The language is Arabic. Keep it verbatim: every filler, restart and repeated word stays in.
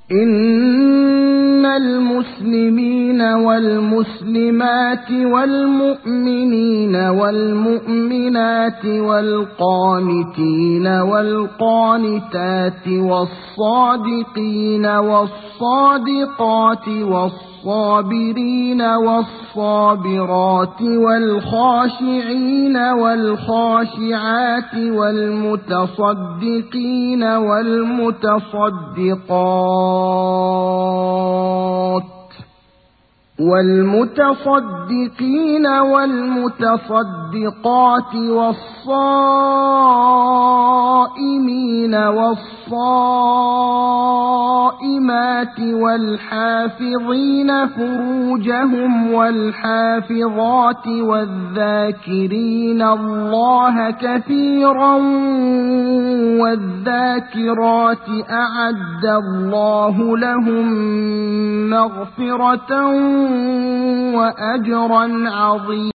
إن المسلمين والمسلمات والمؤمنين والمؤمنات والقانتين والقانتات والصادقين والصادقات والصابرين والصابرات والخاشعين والخاشعات والمتصدقين والمتصدقات والمتصدقين والمتصدقات والصائمين والصائمات والحافظين فروجهم والحافظات والذاكرين الله كثيرا والذاكرات أعد الله لهم مغفرة وأجرا عظيما.